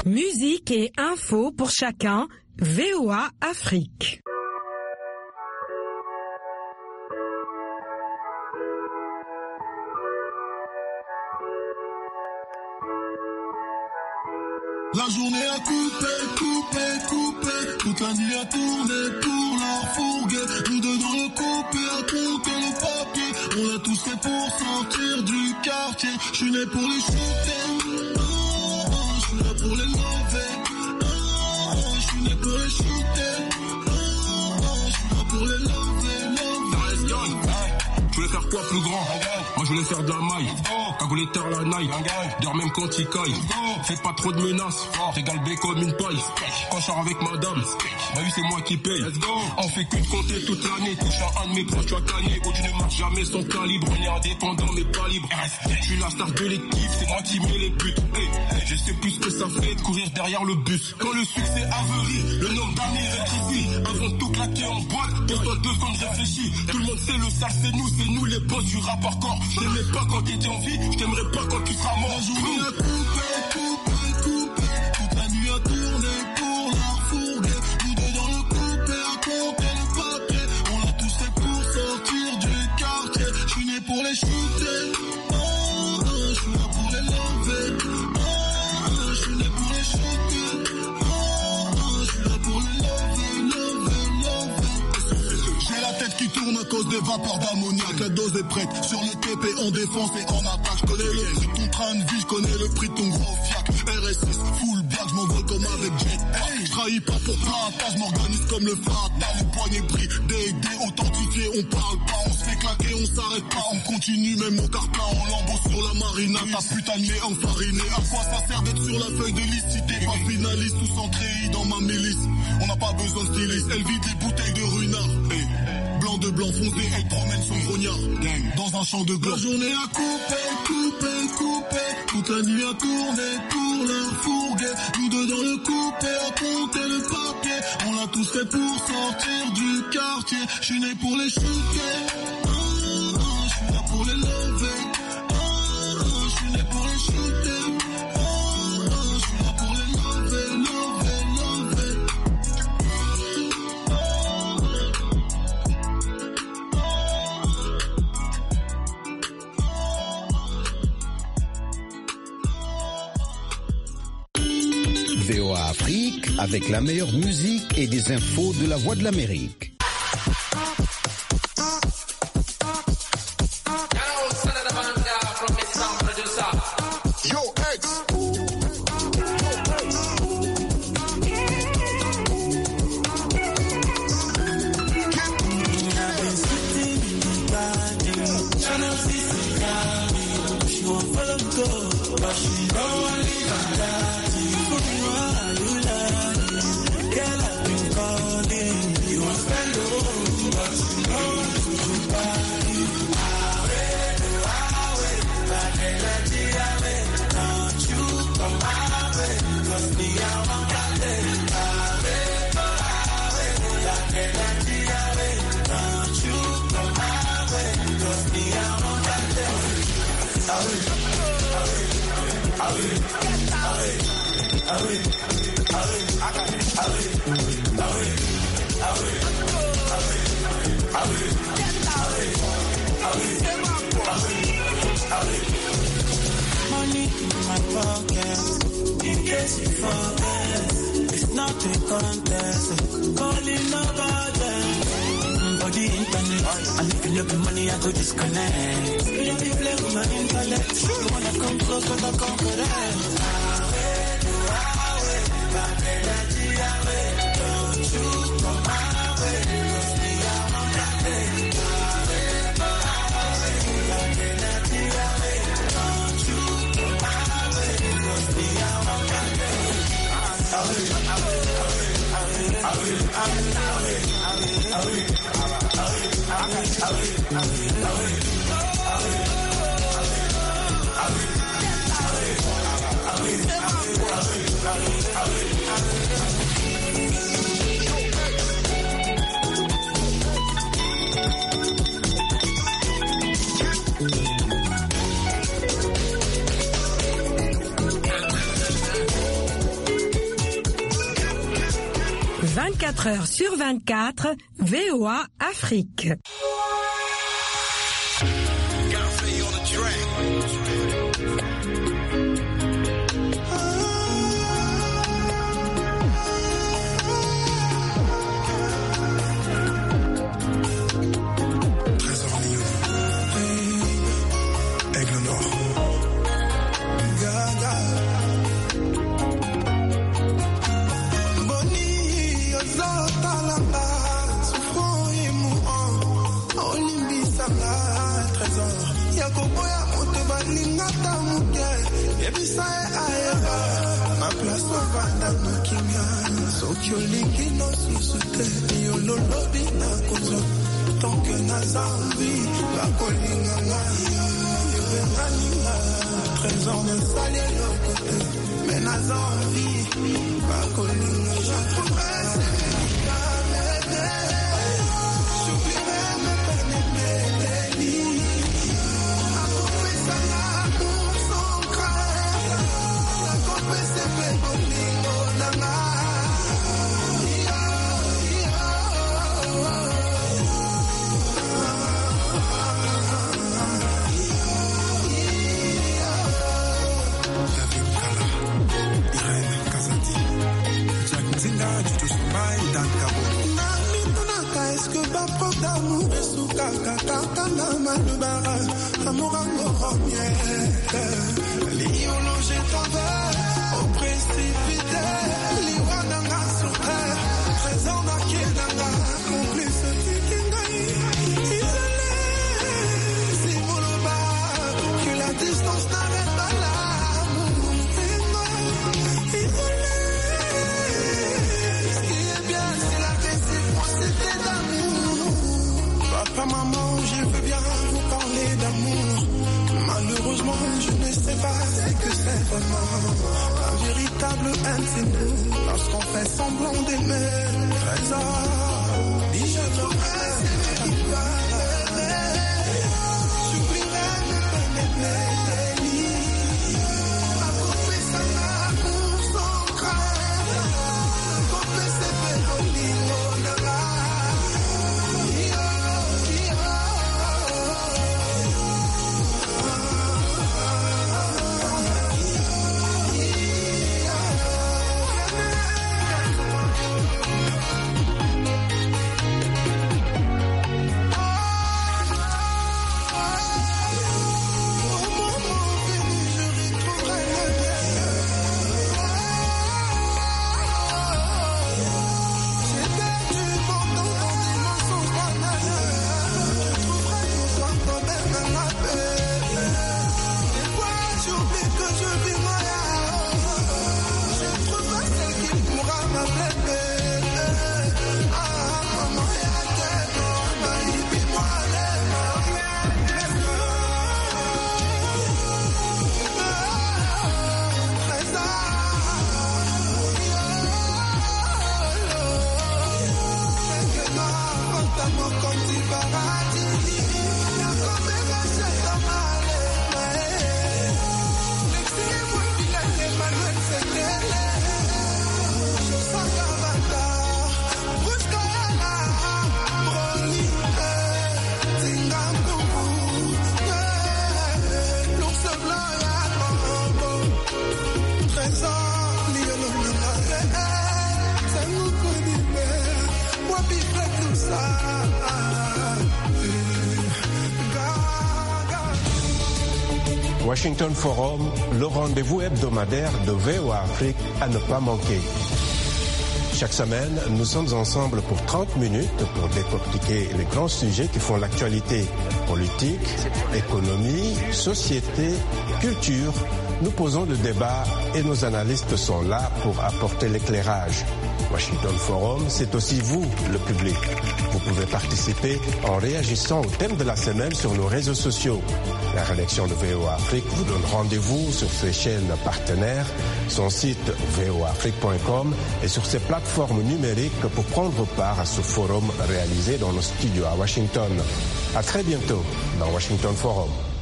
Musique et info pour chacun, VOA Afrique. La journée a coupé, toute la nuit a tourné pour leur fourguer. Nous deux dans le coupé à compter le papier. On a tous fait pour sortir du quartier. Je suis né pour les shooter, je suis là pour les lever. Je suis né pour les shooter, je suis là pour les lever. Je voulais faire quoi plus grand? Moi je voulais faire de la maille. Cagoulé tard la naille. Dors même quand il caille. Fais pas trop de menaces. T'es galbé comme une paille. Quand je sors avec madame, bah oui c'est moi qui paye. On fait que de compter toute l'année. Touche à un de mes proches, tu as gagné. Oh tu ne marches jamais sans calibre. On est indépendant mais pas libre. Je suis la star de l'équipe, c'est moi qui mets les buts. Je sais plus ce que ça fait de courir derrière le bus. Quand le succès averie, le nombre d'années rétrécit. Avant tout claquer en boîte, pose-toi 2 secondes, réfléchis. Tout le monde sait le sale c'est nous les boss du rap hardcore. Je t'aimais pas quand t'étais en vie, je t'aimerais pas quand tu seras mort. La journée a coupé, toute la nuit a tourné pour leur fourguer. Nous deux dans le coupé à compter le papier. On a tous fait pour sortir du quartier. Je suis né pour les shooter, je suis là pour les lever. Je suis né pour les shooter, je suis là pour les lever. J'ai la tête qui tourne à cause des vapeurs d'ammoniac. La dose est prête, sur le TP en défense et en attaque. Je connais le prix de ton train de vie, je connais le prix de ton gros fiac. RS6, full black, je m'envole comme avec Jet. Je trahis pas pour plata, je m'organise comme le Fata. Les poignets pris, D&D authentifié, on parle pas, on se fait claquer, on s'arrête pas. On continue, même mon car plein en lambeaux sur la marina. Ta putain de nez enfariné, à quoi ça sert d'être sur la feuille de liste? Si t'es pas finaliste ou sans treillis dans ma milice. On n'a pas besoin de styliste, elle vide des bouteilles de ruinard. Blanc de blanc foncé, elle promène son grognard dans un champ de gloire. La journée a coupé, toute la nuit a tourné pour leur fourguer. Nous deux dans le coupé à compter le papier. On a tous fait pour sortir du quartier. Je suis né pour les shooter, je suis là pour les lever. Je suis né pour les shooter, je suis là pour les lever. VOA Afrique avec la meilleure musique et des infos de la Voix de l'Amérique. Money in my pocket, in case you forget. It's not a contest, calling about them. For the internet, and if you love the money, I go disconnect. You don't play with my intellect. You wanna come close, but I come correct. Back energy away, don't you come my way, 'cause me I'm on that day. Back energy away, don't you come my way, 'cause me I'm on that 24 heures sur 24, VOA Afrique. Washington Forum, le rendez-vous hebdomadaire de VOA Afrique à ne pas manquer. Chaque semaine, nous sommes ensemble pour 30 minutes pour décortiquer les grands sujets qui font l'actualité. Politique, économie, société, culture. Nous posons le débat et nos analystes sont là pour apporter l'éclairage. Washington Forum, c'est aussi vous, le public. Vous pouvez participer en réagissant au thème de la semaine sur nos réseaux sociaux. La rédaction de VOA Afrique vous donne rendez-vous sur ses chaînes partenaires, son site voafrique.com et sur ses plateformes numériques pour prendre part à ce forum réalisé dans nos studios à Washington. À très bientôt dans Washington Forum.